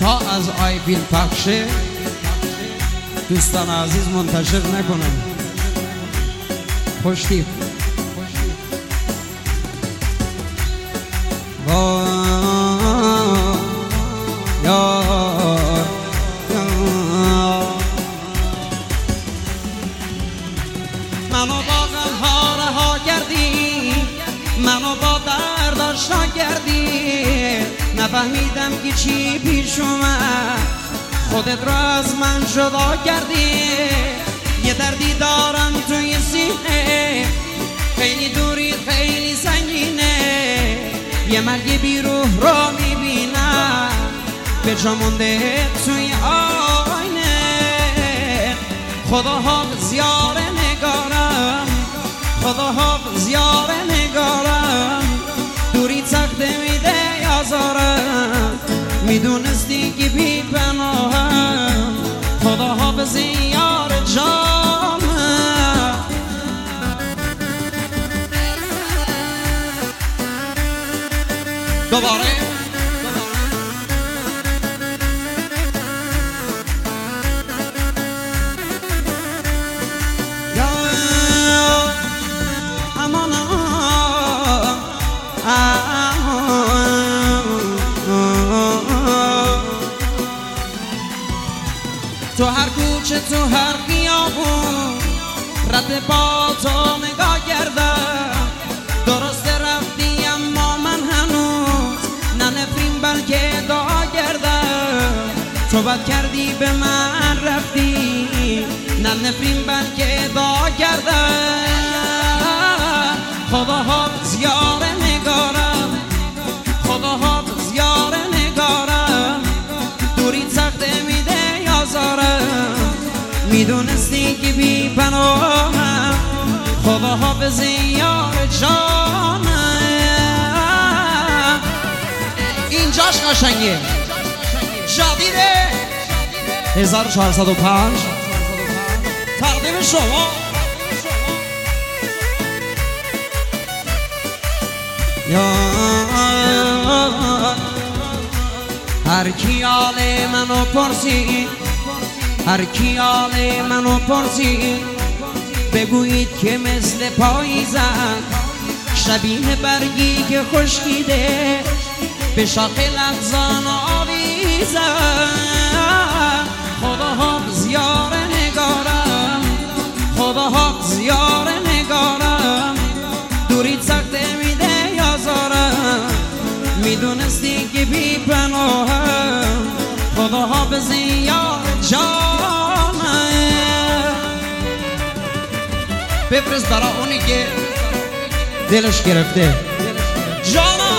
تا از آی فیلم پخشه دوستان عزیز منتشر نکنم. خوشتیف منو با غمها رها کردی، منو با درد آشنا کردی، نفهمیدم که چی پیش اومد، خودت را از من جدا کردی. یه دردی دارم توی سینه، خیلی دوری خیلی سنگینه، یه مرگ بی روح رو میبینم به جا مونده توی آینه. خدا حافظ یار نگارم، خدا حافظ یار نگارم، دوری تخته میده یازارم، میدونستی که بی پناهم. خدا حافظ یار جانم. دوباره تو هر کوچه تو هر خیابون رد با تو نگاه کردم، درست رفتی اما من هنوز نه نفرین بلکه دعا کردم. تو بد کردی به من رفتی، نه نفرین بلکه دعا کردم. خدا حافظ یار نگارم، خدا حافظ یار نگارم، دوری تخته میده یازارم، میدونستی که بی پناهم. خدا حافظ یار جانم. اینجاش قشنگه، جدیده 1405 تقدیم شما. هر کی حال منو پرسی، هر کی حال منو پرسی، بگویید که مثل پاییزم شبیه برگی که خشکیده به شاخ لغزان آویزم. خدا حافظ یار نگارم، خدا حافظ یار نگارم، دوری تخته میده یازارم، میدونستی که بی پناهم. خدا حافظ یار جانم. بفرست برای اونی که دلش گرفته جانم.